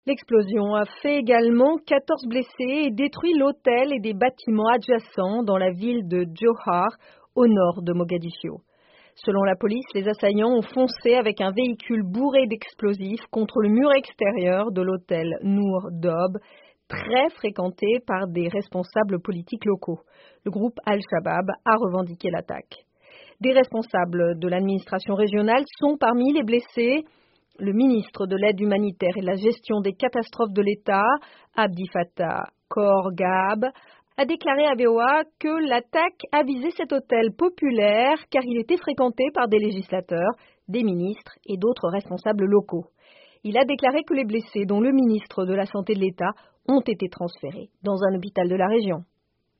L'explosion a fait également 14 blessés et détruit l'hôtel et des bâtiments adjacents dans la ville de Johar, au nord de Mogadiscio. Selon la police, les assaillants ont foncé avec un véhicule bourré d'explosifs contre le mur extérieur de l'hôtel Noor Dob, très fréquenté par des responsables politiques locaux. Le groupe Al-Shabaab a revendiqué l'attaque. Des responsables de l'administration régionale sont parmi les blessés. Le ministre de l'aide humanitaire et de la gestion des catastrophes de l'État, Abdi Fattah Khorgab, a déclaré à VOA que l'attaque a visé cet hôtel populaire car il était fréquenté par des législateurs, des ministres et d'autres responsables locaux. Il a déclaré que les blessés, dont le ministre de la Santé de l'État, ont été transférés dans un hôpital de la région.